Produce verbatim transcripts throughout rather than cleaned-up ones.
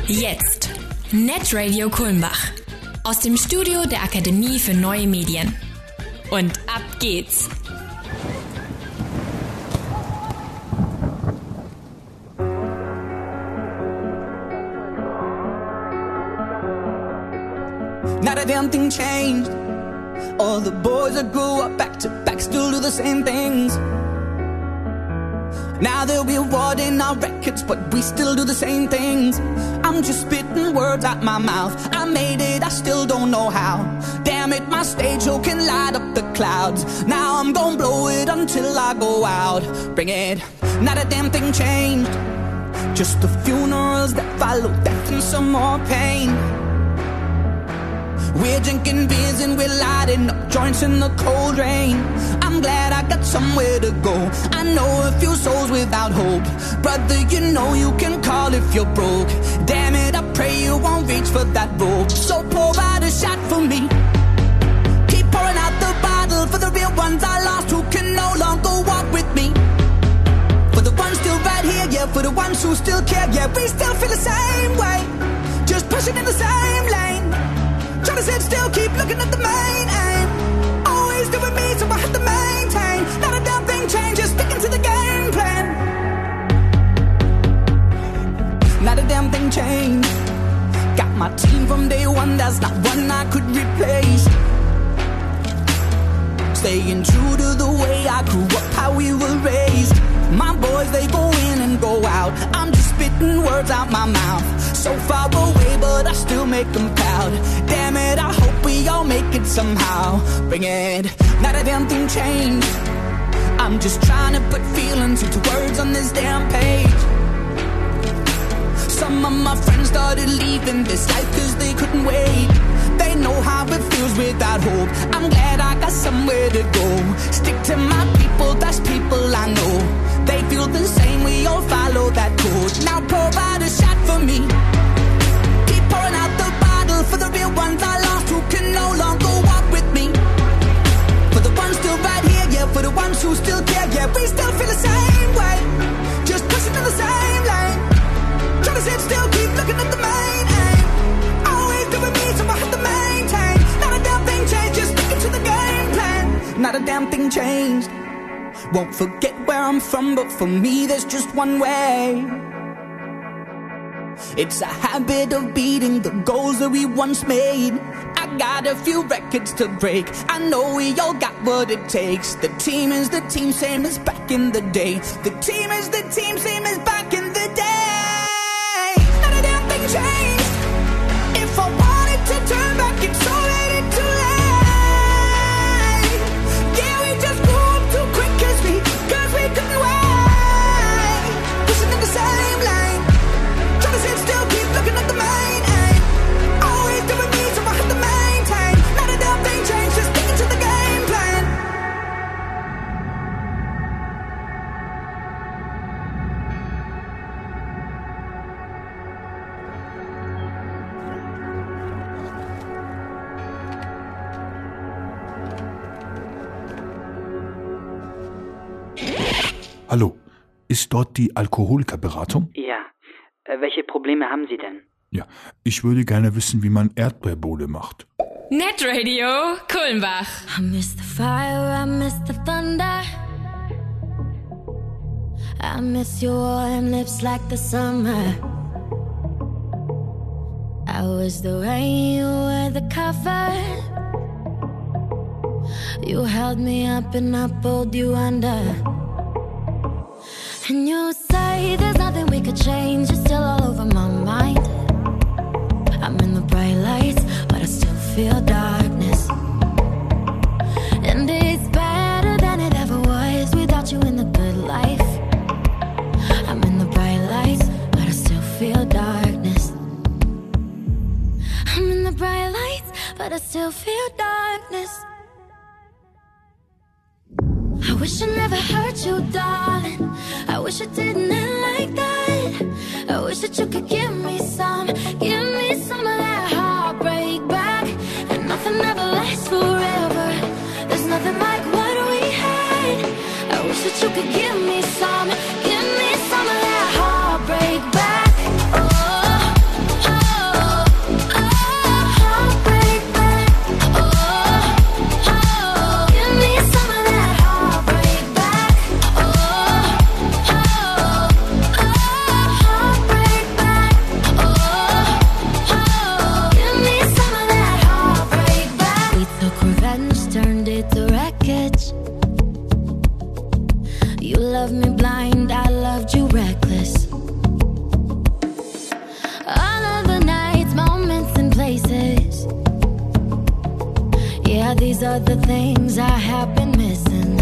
Jetzt Netradio Kulmbach aus dem Studio der Akademie für Neue Medien. Und ab geht's! Not a damn thing changed. All the boys that grew up back to back still do the same things. Now they'll be awarding our records, but we still do the same things. I'm just spitting words out my mouth. I made it, I still don't know how. Damn it, my stage show can light up the clouds. Now I'm gonna blow it until I go out. Bring it. Not a damn thing changed. Just the funerals that follow death and some more pain. We're drinking beers and we're lighting up joints in the cold rain. I'm glad I got somewhere to go. I know a few souls without hope. Brother, you know you can call if you're broke. Damn it, I pray you won't reach for that rope. So pour out a shot for me. Keep pouring out the bottle for the real ones I lost who can no longer walk with me. For the ones still right here, yeah, for the ones who still care, yeah, we still feel the same way. Just pushing in the same lane. Trying to sit still, keep looking at the main aim. Always doing me, so I have to maintain. Not a damn thing changes, sticking to the game plan. Not a damn thing changed. Got my team from day one, there's not one I could replace. Staying true to the way I grew up, how we were raised. My boys, they go in and go out. I'm just spitting words out my mouth. So far away, but I still make them proud. Damn it, I hope we all make it somehow. Bring it. Not a damn thing changed. I'm just trying to put feelings into words on this damn page. Some of my friends started leaving this life cause they couldn't wait. They know how it feels without hope. I'm glad I got somewhere to go. Stick to my people, that's people I know. They feel the same, we all follow that code. Now pour out a shot for me. Keep pouring out the bottle for the real ones I lost who can no longer walk with me. For the ones still right here, yeah, for the ones who still care, yeah, we still feel the same way. Just pushing in the same lane. Trying to sit still, keep looking at the main aim. Always doing me, so I have to maintain. Not a damn thing changed, just sticking to the game plan. Not a damn thing changed. Won't forget where I'm from, but for me there's just one way. It's a habit of beating the goals that we once made. I got a few records to break. I know we all got what it takes. The team is the team, same as back in the day. The team is the team, same as back in the day. Not a damn thing changed. If I wanted to turn back, it's already too late. Yeah, we just grew up too quick cause we, cause we couldn't wait. Pushing in the same lane. Trying to sit still, keep looking at the main aim. Always doing me, so I have to maintain. Not a damn thing changed, just sticking to the game plan. Hallo, ist dort die Alkoholikerberatung? Ja. Äh, welche Probleme haben Sie denn? Ja, ich würde gerne wissen, wie man Erdbeerbowle macht. Netradio Kulmbach. I miss the fire, I miss the thunder. I miss your warm lips like the summer. I was the rain, you were the cover. You held me up and I pulled you under. And you say there's nothing we could change. You're still all over my mind. I'm in the bright lights, but I still feel darkness. And it's better than it ever was without you in the good life. I'm in the bright lights, but I still feel darkness. I'm in the bright lights, but I still feel darkness. I wish I never hurt you, darling. I wish I didn't end like that. I wish that you could give me some, give me some of that heartbreak back. And nothing ever lasts forever. There's nothing like what we had. I wish that you could give me some, give me some of that heartbreak back. Oh, are the things I have been missing.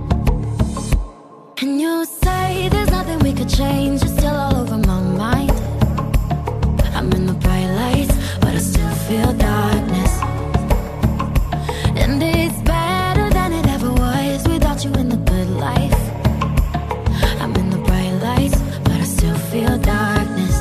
And you say there's nothing we could change, you're still all over my mind. I'm in the bright lights, but I still feel darkness. And it's better than it ever was without you in the good life. I'm in the bright lights, but I still feel darkness.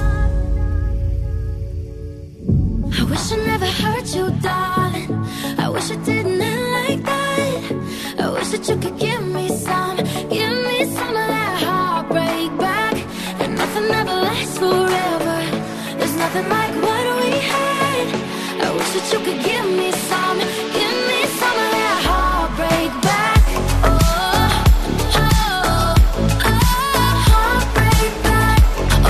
I wish I never hurt you, darling. I wish I didn't end like that. I wish that you could give me some, give me some of that heartbreak back. And nothing ever lasts forever. There's nothing like what we had. I wish that you could give me some, give me some of that heartbreak back. Oh, oh, oh, heartbreak back. Oh,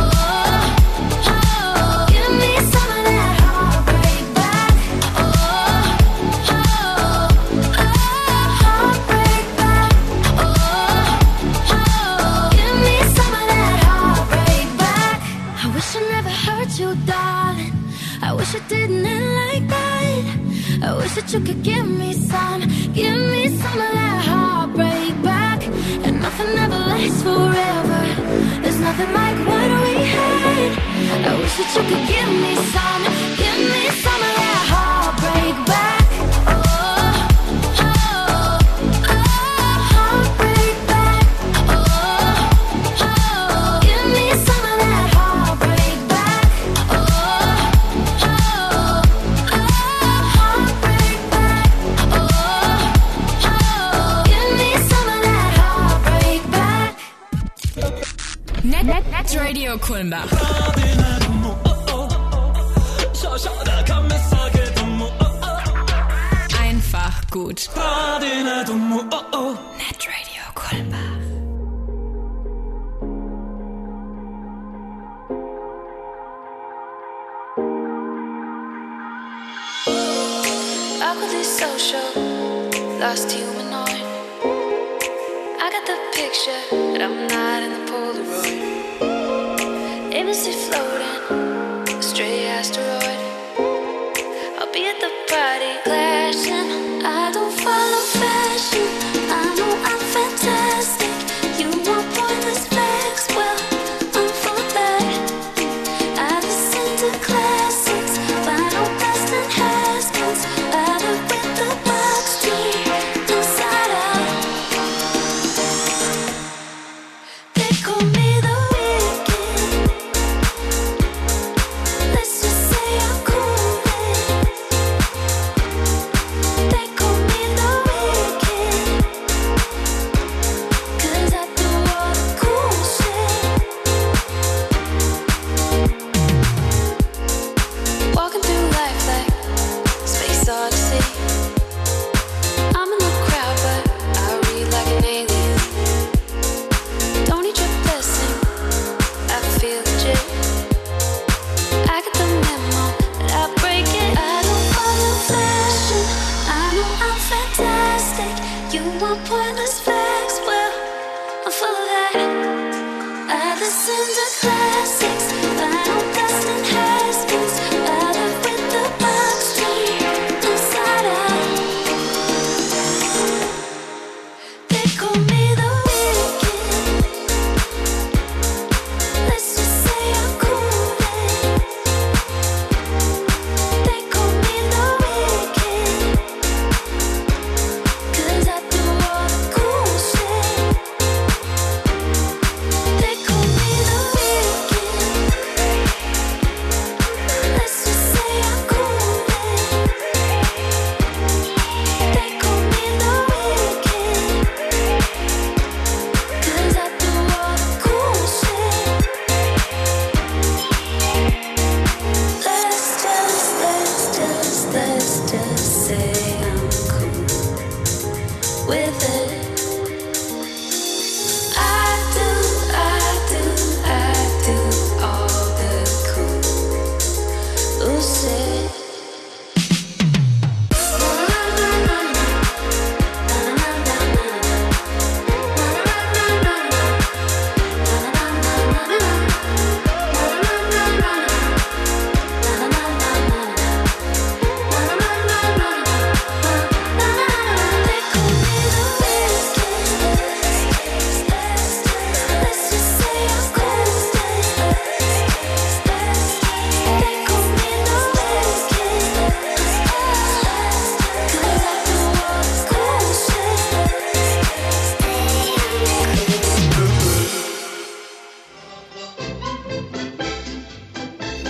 oh, give me some of that heartbreak back. Oh, oh, oh, heartbreak back. Oh, oh, give me some of that heartbreak back. I wish I never hurt you, darling. I wish it didn't end like that. I wish that you could give me some, give me some of that heartbreak back. And nothing ever lasts forever. There's nothing like what we had. I wish that you could give me some, give me some of that heartbreak back. Oh, oh, oh, heartbreak back. Oh, oh, give me some of that heartbreak back. Oh, oh, oh, heartbreak back. Oh, oh, give me some of that heartbreak back. Net, net, net Radio Kulmbach. Einfach gut. Net Radio Kulmbach. Awkwardly social, lost humanoid. I got the picture, but I'm not in the Polaroid. Embassy floating, a stray asteroid. I'll be at the party, clashing. I don't follow fashion. I know I'm fantastic. You want pointless flex? Well, I'm full of that. I listen to classics, Final Fast and Haskins. I look with the box tea inside out. They call me the wicked.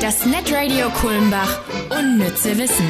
Das Netradio Kulmbach. Unnütze Wissen.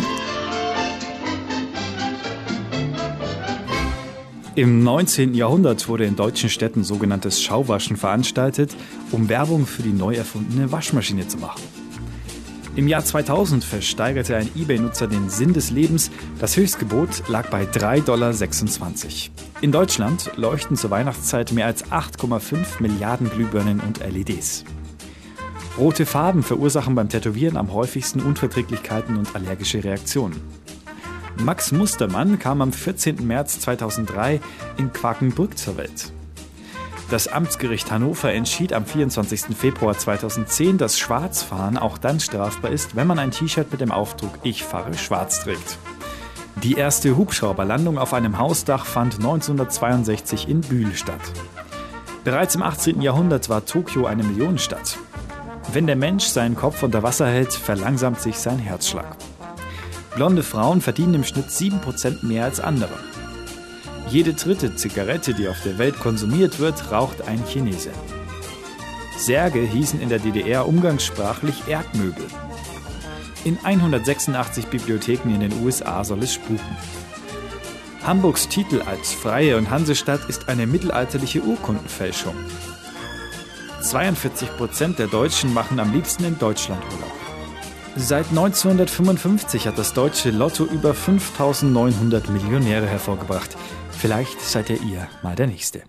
Im neunzehnten Jahrhundert wurde in deutschen Städten sogenanntes Schauwaschen veranstaltet, um Werbung für die neu erfundene Waschmaschine zu machen. Im Jahr zweitausend versteigerte ein eBay-Nutzer den Sinn des Lebens. Das Höchstgebot lag bei drei Komma sechsundzwanzig Dollar. In Deutschland leuchten zur Weihnachtszeit mehr als acht Komma fünf Milliarden Glühbirnen und L E Ds. Rote Farben verursachen beim Tätowieren am häufigsten Unverträglichkeiten und allergische Reaktionen. Max Mustermann kam am vierzehnten März zweitausenddrei in Quakenbrück zur Welt. Das Amtsgericht Hannover entschied am vierundzwanzigsten Februar zweitausendzehn, dass Schwarzfahren auch dann strafbar ist, wenn man ein T-Shirt mit dem Aufdruck „Ich fahre schwarz" trägt. Die erste Hubschrauberlandung auf einem Hausdach fand neunzehnhundertzweiundsechzig in Bühl statt. Bereits im achtzehnten Jahrhundert war Tokio eine Millionenstadt. Wenn der Mensch seinen Kopf unter Wasser hält, verlangsamt sich sein Herzschlag. Blonde Frauen verdienen im Schnitt sieben Prozent mehr als andere. Jede dritte Zigarette, die auf der Welt konsumiert wird, raucht ein Chinese. Särge hießen in der D D R umgangssprachlich Erdmöbel. In hundertsechsundachtzig Bibliotheken in den U S A soll es spuken. Hamburgs Titel als Freie und Hansestadt ist eine mittelalterliche Urkundenfälschung. zweiundvierzig Prozent der Deutschen machen am liebsten in Deutschland Urlaub. Seit neunzehnhundertfünfundfünfzig hat das deutsche Lotto über fünftausendneunhundert Millionäre hervorgebracht. Vielleicht seid ja ihr mal der Nächste.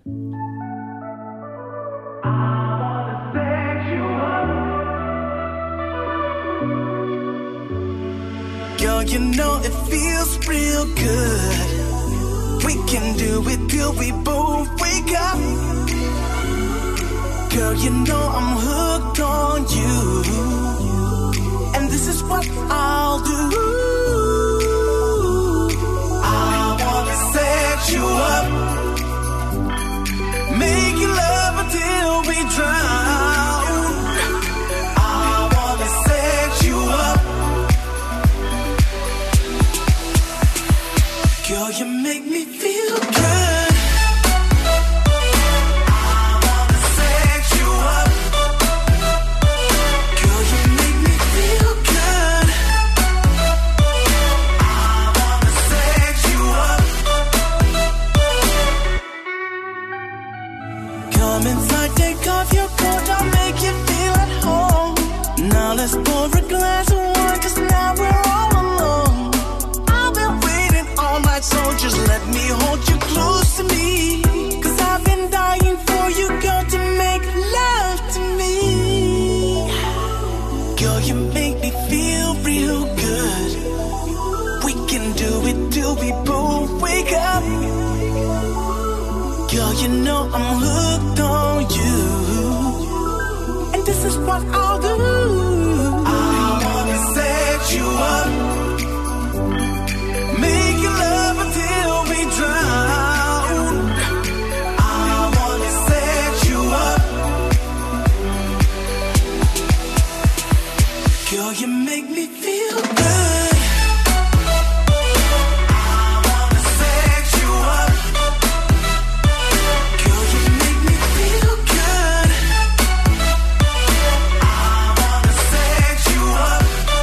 Girl, you know it feels real good. We can do it till we both wake up. Girl, you know I'm hooked on you. And this is what I'll do. I wanna set you up, make you love until we drown. I wanna set you up. Girl, you make me feel good. Let's pour a glass of wine, 'cause now we're all alone. I've been waiting all night, so just let me hold you close to me. 'Cause I've been dying for you, girl, to make love to me. Girl, you make me feel real good. We can do it till we both wake up. Girl, you know I'm hooked on you. And this is what I'll do. You up, make you love until we drown. I wanna set you up. Girl, you make me feel good. I wanna set you up. Girl, you make me feel good. I wanna set you up.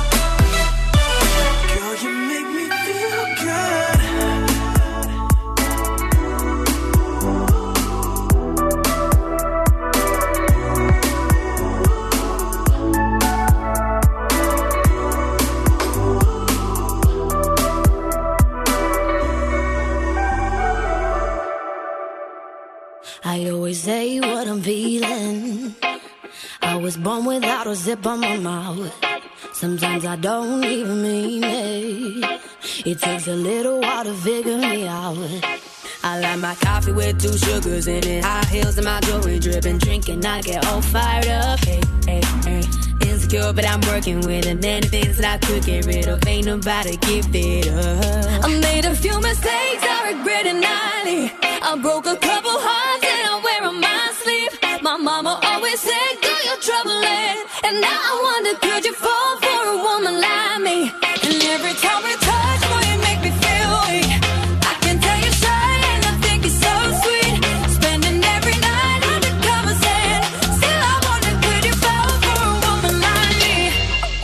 I always say what I'm feeling. I was born without a zip on my mouth. Sometimes I don't even mean it. It takes a little while to figure me out. I like my coffee with two sugars in it. High heels and my jewelry dripping. Drinking, I get all fired up. Hey, hey, hey. Insecure, but I'm working with it. Many things that I could get rid of. Ain't nobody give it up. I made a few mistakes I regret it nightly. I broke a couple hearts and I wear on my sleeve. My mama always said, girl, you're troubling. And now I wonder, could you fall for a woman like me? And every time we touch, boy, you make me feel weak. I can tell you're shy and I think you're so sweet. Spending every night under covers and still I wonder, could you fall for a woman like me?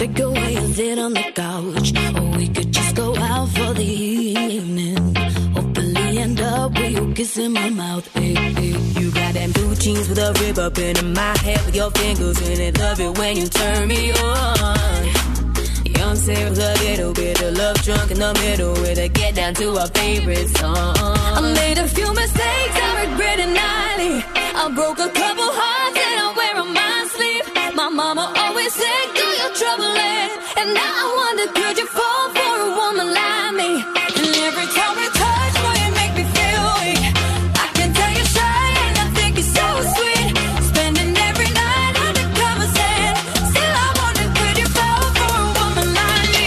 figure where you sit on the couch, or we could just go out for the evening. Hopefully end up with you kissing my mouth. Hey, hey. You got them blue jeans with a rib up in my head with your fingers in it. Love it when you turn me on. Young Sarah's a little bit of love drunk in the middle with a get down to our favorite song. I made a few mistakes I regret it nightly. I broke a couple hearts and I wear on my sleeve. My mama always said, do your trouble in. And now I wonder, could you fall for a woman like me? And every time we touch, boy, you make me feel weak. I can tell you're shy and I think you're so sweet. Spending every night undercover saying, still I wonder, could you fall for a woman like me?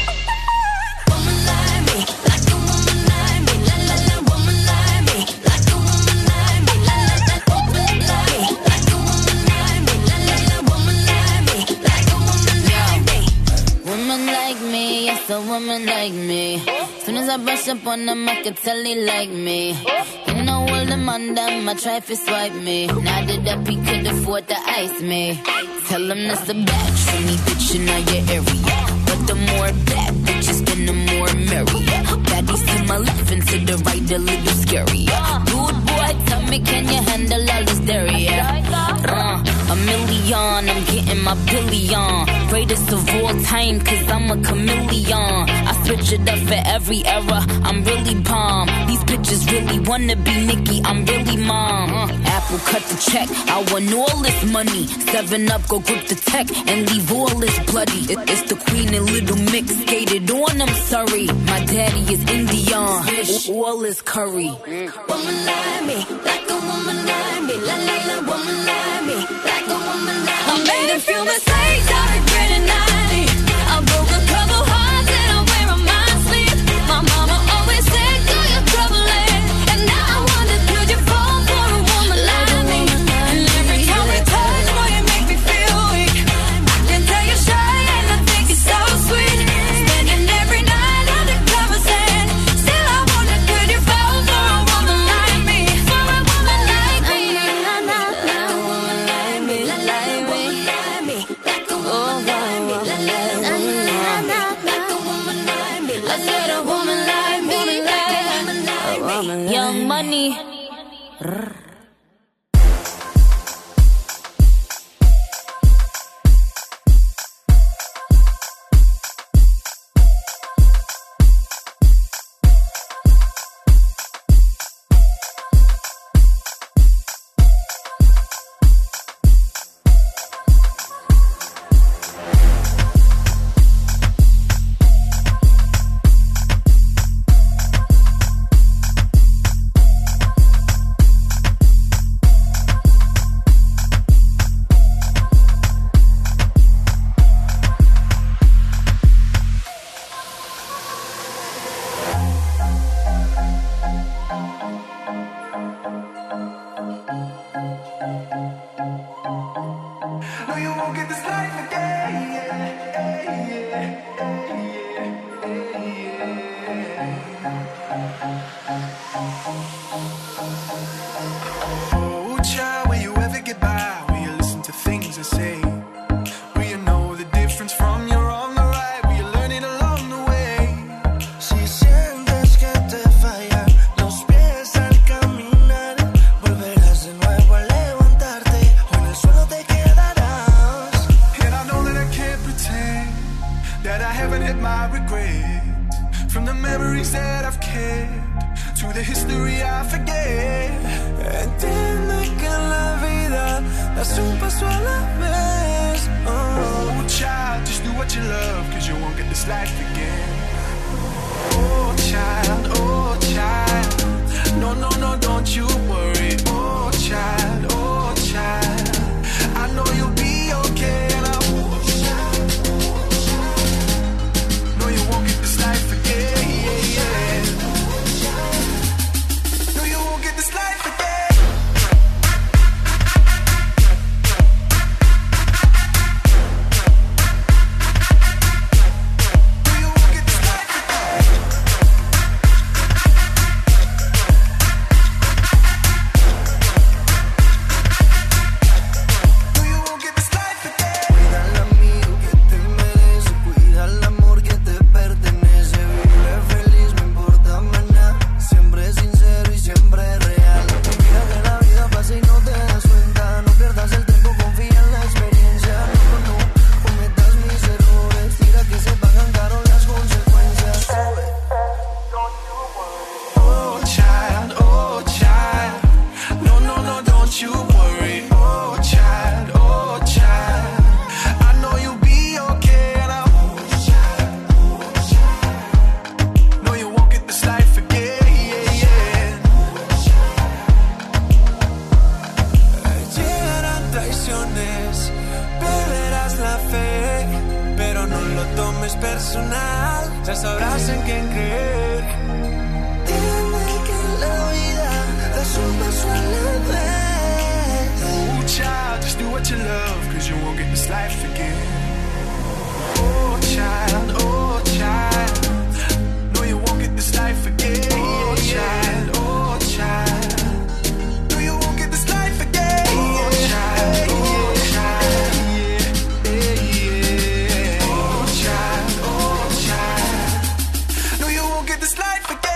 Woman like me, like a woman like me. La la la, woman like me, like a woman like me. La la la, woman like me, like a woman like me. La la la, woman like me, like a woman like me. Woman like me, yes, a woman like me. Soon as I brush up on them, I could tell he like me. You know all them on them, I try to swipe me. Now that up, he could afford to ice me. Tell him that's the batch for me, bitch, in all your area. But the more bad bitches, then the more merry. Baddies to my left and to the right, a little scary. Dude, boy, tell me, can you handle all this dairy? Uh, a million, I'm getting my billion. Greatest of all time, cause I'm a chameleon. I switch it up for every era, I'm really bomb. These bitches really wanna be Nicki, I'm really mom. uh, Apple cut the check, I want all this money. Seven up, go grip the tech and leave all this bloody. it, It's the Queen and Little Mix, skated on, I'm sorry. My daddy is Indian, all, all is curry. Woman like me, like a woman like me. La la la, woman like me, like a woman like me. I made a few mistakes, I regret it nightly. I broke a couple hearts and I wear on my sleeve. My mama always said, do your trouble in. And now I wonder, could you fall for a woman like me? And every time we touch, boy, you make me feel weak. I can tell you're shy and I think you're so sweet. Spending every night undercover saying, still I wonder, could you fall for a woman like me? For a woman like me. Like a woman like me, like me, like me. Like a woman like me, like me, like a woman like me. I said a woman like me, like a woman like me. Young Money. es personal, ya sabrás en quién creer. Dime que en la vida das un paso a la vez. Oh child, just do what you love, cause you won't get this life again. Oh child, oh child, no you won't get this life again. Oh child, oh child, no you won't get this life again. Oh child, oh child, yeah, yeah. Oh child, oh child, no you won't get this life again.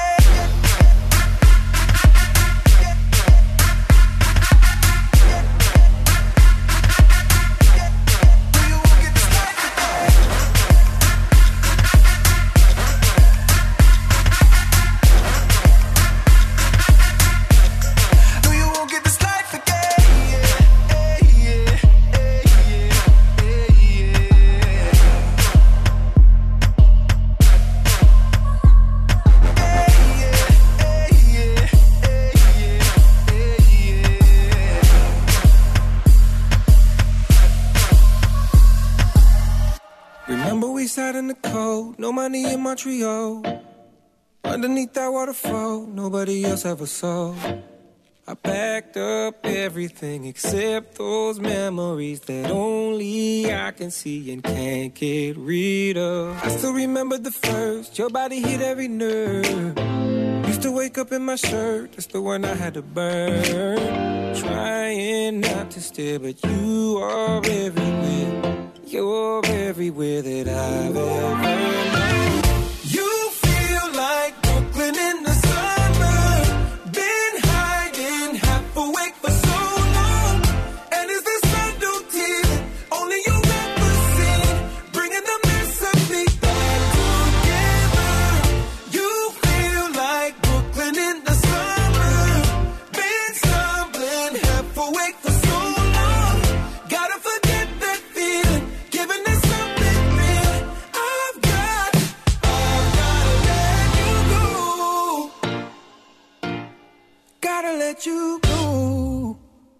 In the cold, no money in Montreal. Underneath that waterfall, nobody else ever saw. I packed up everything except those memories that only I can see and can't get rid of. I still remember the first, your body hit every nerve. Used to wake up in my shirt, that's the one I had to burn. Trying not to stare, but you are everywhere. You're everywhere that I've ever known. You feel like Brooklyn in the summer. Been hiding, half awake for so long. And it's the subtlety that only you represent, bringing the mess of me back together. You feel like Brooklyn in the summer. Been stumbling, half awake for so long. Gotta forget that feeling. Giving us something real. I've got, I've gotta let you go. Gotta let you go.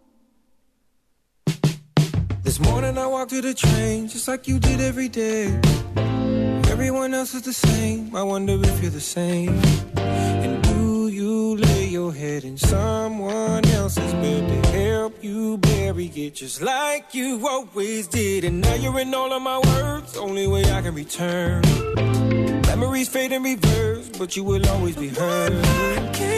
This morning I walked to the train, just like you did every day. Everyone else is the same, I wonder if you're the same. And do you lay your head in someone else's bed to help you bury it just like you always did? And now you're in all of my words, only way I can return. Memories fade in reverse, but you will always be heard.